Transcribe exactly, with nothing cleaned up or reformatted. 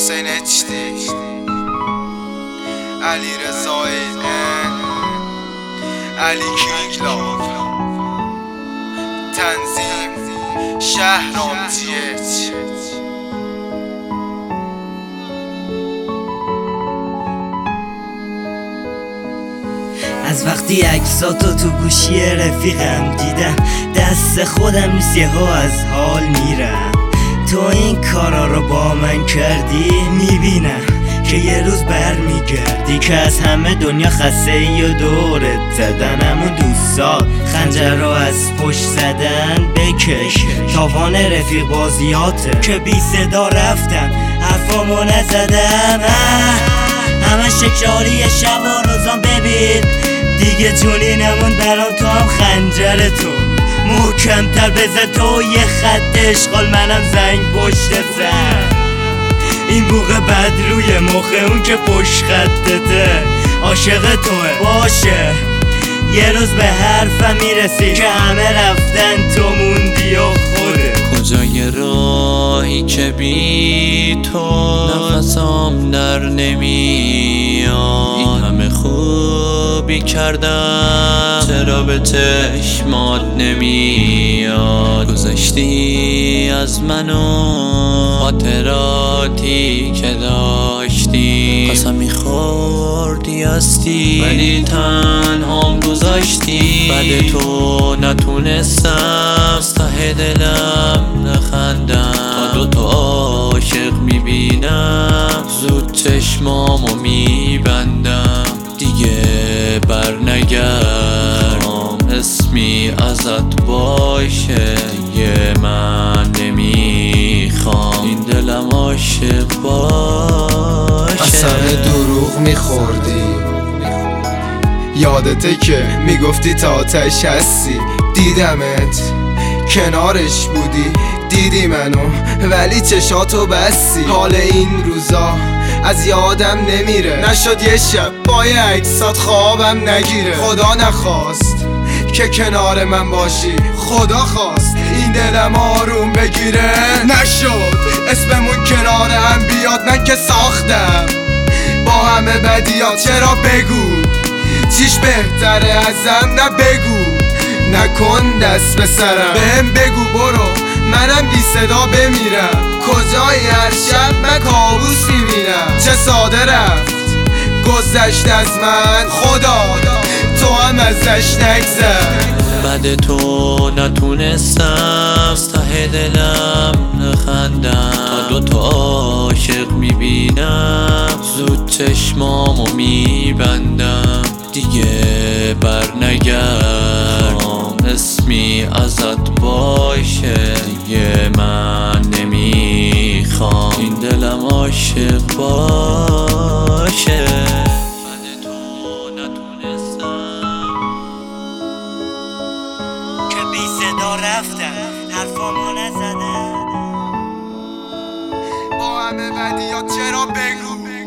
حسین اچدی، علی رضای ان، علی کینگ لاو، تنظیم شهرام تی اچ. از وقتی عکساتو تو گوشی رفیقم دیدم، دست خودم نیست یهو از حال میرم. تو این کارا رو با من کردی، میبینم که یه روز بر میگردی، که از همه دنیا خسته ای و دورت زدن. همون دوستا خنجر رو از پشت زدن بکش، تاوان رفیق بازیاته که بی صدا رفتم حرفامو نزدم. همه شکاری شب و روزان ببین دیگه جونی نمون برام، تو هم خنجر تو محکم تر بزن، تو یه خط اشغال منم زنگ پشت سر. این بوغه بد روی مخه اون که پشت خطته عاشق توه، باشه یه روز به حرفم میرسی که همه رفتن تو موندی و خوده. کجای راهی که بی تو نفسم در نمیاد، این همه خوبی کردم چرا به چشمات نمیاد. گذشتی از منو خاطراتی که داشتی، قسم میخوردی هستی ولی تنهام گذاشتی. بعد تو نتونستم از ته دلم نخندم، تا دوتا عاشق میبینم زود چشمامو میبندم. دیگه بر نگردم اسمی ازت باشه، دیگه من نمیخوام این دلم عاشق باشه. اصلا دروغ میخوردی، یادته که میگفتی تا آتش هستی. دیدمت کنارش بودی، دیدی منو ولی چشاتو بستی. حال این روزا از یادم نمیره، نشد یه شب با یه عکسات خوابم نگیره. خدا نخواست که کنار من باشی، خدا خواست این دلم آروم بگیره. نشد اسممون کنار هم بیاد، من که ساختم با همه بدیات. چرا بگو چیش بهتره ازم، نه بگو نکن دست به سرم. بهم بگو برو منم بی صدا بمیرم، کجایی هر شب من کابوس میبینم. چه ساده رفت گذشت از من، خدا تو هم ازش نگذر. بعد تو نتونستم از ته دلم نخندم، تا دوتا عاشق میبینم زود چشمامو میبندم. دیگه بر نگردم اسمی ازت باشه، دیگه من نمیخوام این دلم عاشق باشه. بعد تو نتونستم که بی صدا رفتم حرفامو نزدم. با همه بدیات چرا بگو